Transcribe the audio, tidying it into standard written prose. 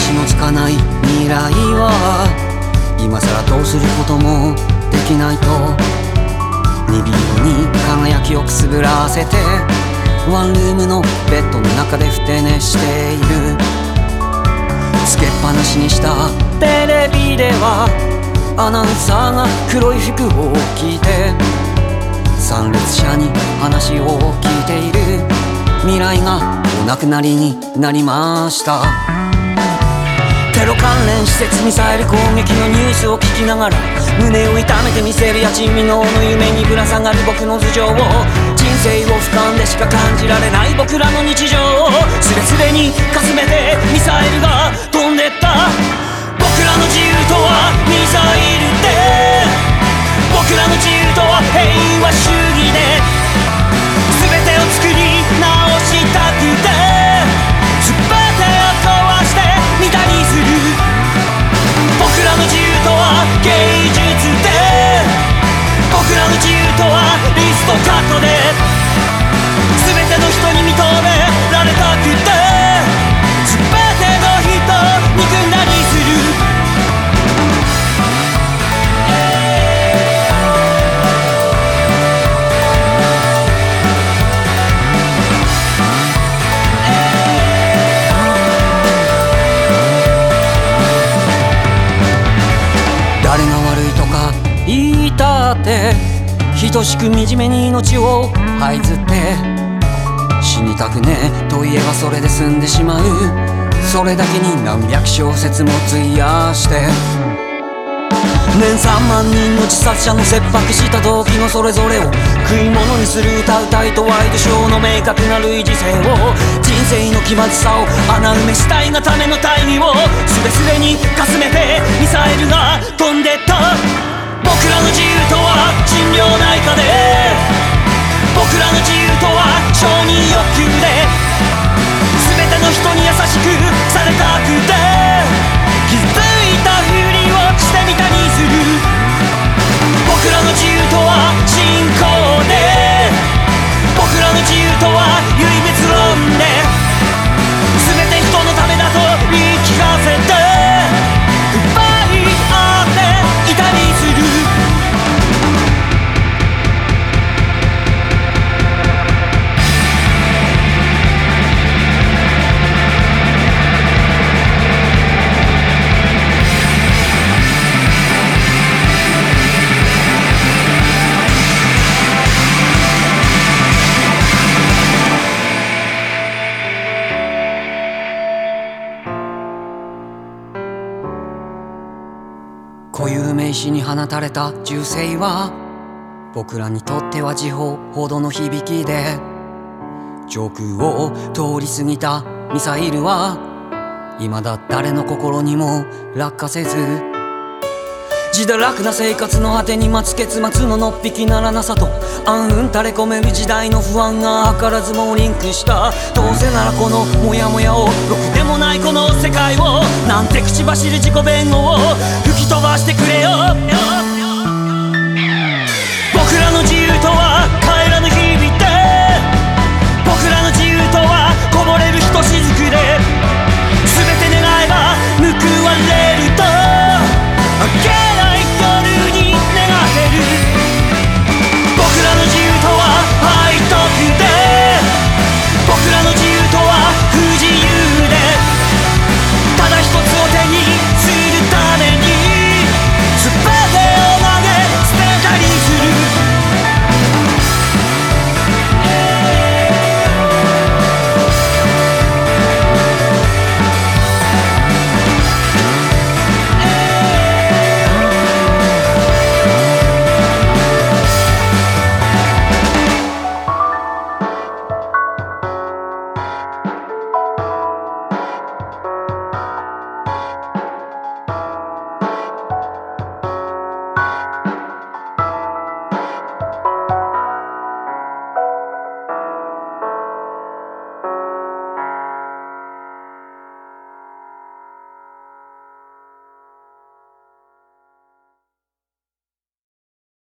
しのつかない未来は今さらどうすることもできないと、鈍い色に輝きをくすぶらせてワンルームのベッドの中でふて寝している。つけっぱなしにしたテレビではアナウンサーが黒い服を着て参列者に話を聞いている。未来がお亡くなりになりました。テロ関連施設ミサイル攻撃のニュースを聞きながら胸を痛めてみせる家賃未納の夢にぶら下がる僕の頭上を、人生を俯瞰でしか感じられない僕らの日常をスレスレにかすめてミサイルが飛んでった。僕らの自由とはミサイルで、僕らの自由とは平和主義で、全てを作り直したくて全てを壊してみたりする。僕らの自由とは芸術で、僕らの自由とはリストカットで、全ての人に認められたくて全ての人憎んだりする。誰が悪いとか言いたって等しく惨めに命を這いずって死にたくねえと言えばそれで済んでしまう。それだけに何百小節も費やして年3万人の自殺者の切迫した動機のそれぞれを食い物にする歌うたいとワイドショーの明確な類似性を、人生の気まずさを穴埋めしたいがための大義をすれすれにかすめてミサイルが飛んでった。僕らの自由とは心療内科で、僕らの自由とは承認欲求で、全ての人に優しくされたくて気づいたふりをしてみたりする。僕らの自由とは信仰で、僕らの自由とは唯物論で、全て人のためだと言い聞かせて奪い合っていたりする。固有名詞に放たれた銃声は僕らにとっては時報ほどの響きで、上空を通り過ぎたミサイルは未だ誰の心にも落下せず、自堕落な生活の果てに待つ結末ののっぴきならなさと暗雲垂れ込める時代の不安が図らずもリンクした。どうせならこのモヤモヤをろくでもないこの世界をなんて口走る自己弁護を吹き飛ばしてくれよ。